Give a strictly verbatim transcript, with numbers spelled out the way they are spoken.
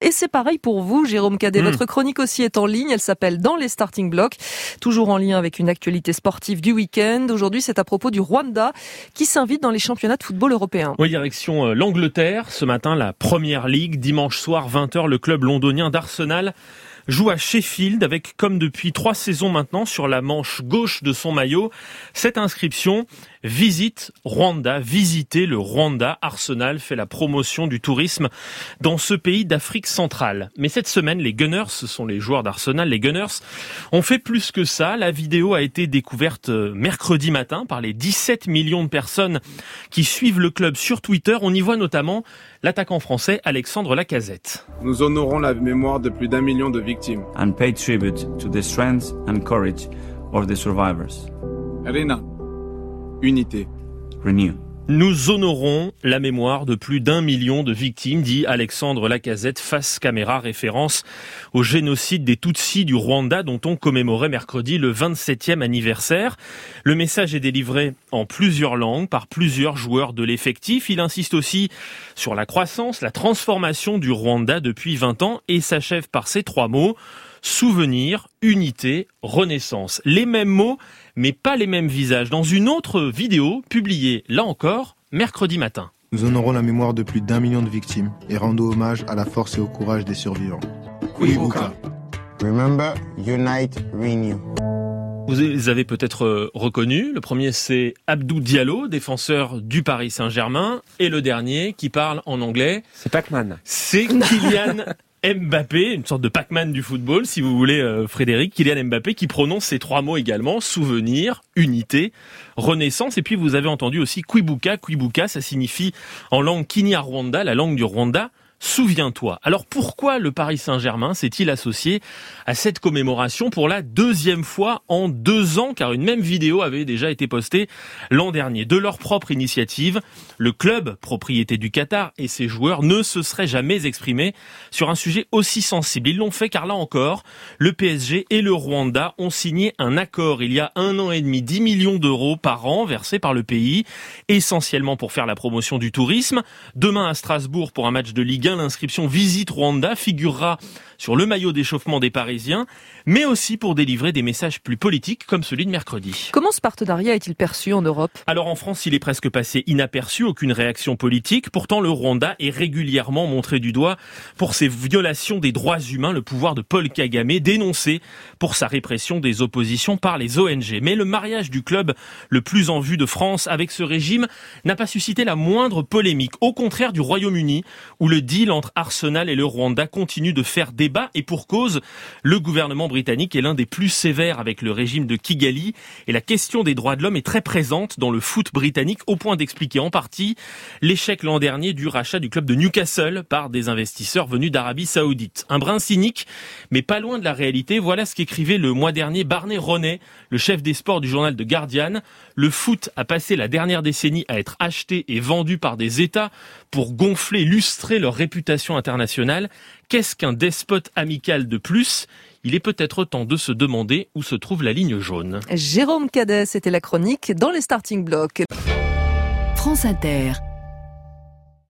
Et c'est pareil pour vous, Jérôme Cadet. Mmh. Votre chronique aussi est en ligne. Elle s'appelle Dans les starting blocks. Toujours en lien avec une actualité sportive du week-end. Aujourd'hui, c'est à propos du Rwanda qui s'invite dans les championnats de football européens. Oui, direction euh, l'Angleterre. Ce matin, la Première Ligue. Dimanche soir, vingt heures, le club londonien d'Arsenal joue à Sheffield avec, comme depuis trois saisons maintenant, sur la manche gauche de son maillot, cette inscription « Visite Rwanda ». Visiter le Rwanda. Arsenal fait la promotion du tourisme dans ce pays d'Afrique centrale. Mais cette semaine, les Gunners, ce sont les joueurs d'Arsenal, les Gunners, ont fait plus que ça. La vidéo a été découverte mercredi matin par les dix-sept millions de personnes qui suivent le club sur Twitter. On y voit notamment l'attaquant français Alexandre Lacazette. Nous honorons la mémoire de plus d'un million de victimes. And pay tribute to the strength and courage of the survivors. Arena. Unité. Renew. Nous honorons la mémoire de plus d'un million de victimes, dit Alexandre Lacazette face caméra, référence au génocide des Tutsis du Rwanda dont on commémorait mercredi le vingt-septième anniversaire. Le message est délivré en plusieurs langues par plusieurs joueurs de l'effectif. Il insiste aussi sur la croissance, la transformation du Rwanda depuis vingt ans et s'achève par ces trois mots: souvenir, unité, renaissance. Les mêmes mots, mais pas les mêmes visages. Dans une autre vidéo, publiée, là encore, mercredi matin. Nous honorons la mémoire de plus d'un million de victimes et rendons hommage à la force et au courage des survivants. Kwibuka. Remember, unite, renew. Vous les avez peut-être reconnus. Le premier, c'est Abdou Diallo, défenseur du Paris Saint-Germain. Et le dernier, qui parle en anglais, c'est Pac-Man. C'est Kylian Mbappé, une sorte de Pac-Man du football, si vous voulez, euh, Frédéric. Kylian Mbappé qui prononce ces trois mots également: souvenir, unité, renaissance. Et puis vous avez entendu aussi Kwibuka. Kwibuka, ça signifie en langue Kinyarwanda, la langue du Rwanda, souviens-toi. Alors pourquoi le Paris Saint-Germain s'est-il associé à cette commémoration pour la deuxième fois en deux ans, car une même vidéo avait déjà été postée l'an dernier. De leur propre initiative, le club, propriété du Qatar, et ses joueurs ne se seraient jamais exprimés sur un sujet aussi sensible. Ils l'ont fait car là encore, le P S G et le Rwanda ont signé un accord il y a un an et demi, dix millions d'euros par an versés par le pays, essentiellement pour faire la promotion du tourisme. Demain à Strasbourg pour un match de Ligue un, l'inscription Visite Rwanda figurera sur le maillot d'échauffement des Parisiens, mais aussi pour délivrer des messages plus politiques comme celui de mercredi. Comment ce partenariat est-il perçu en Europe ? Alors en France, il est presque passé inaperçu, aucune réaction politique. Pourtant, le Rwanda est régulièrement montré du doigt pour ses violations des droits humains, le pouvoir de Paul Kagame, dénoncé pour sa répression des oppositions par les O N G. Mais le mariage du club le plus en vue de France avec ce régime n'a pas suscité la moindre polémique. Au contraire du Royaume-Uni, où le deal entre Arsenal et le Rwanda continue de faire débat, et pour cause, le gouvernement britannique est l'un des plus sévères avec le régime de Kigali, et la question des droits de l'homme est très présente dans le foot britannique, au point d'expliquer en partie l'échec l'an dernier du rachat du club de Newcastle par des investisseurs venus d'Arabie Saoudite. Un brin cynique, mais pas loin de la réalité. Voilà ce qu'écrivait le mois dernier Barney Ronay, le chef des sports du journal The Guardian. Le foot a passé la dernière décennie à être acheté et vendu par des États pour gonfler, lustrer leur réputation internationale. Qu'est-ce qu'un despote amical de plus ? Il est peut-être temps de se demander où se trouve la ligne jaune. Jérôme Cadet, c'était la chronique Dans les starting blocks. France Inter.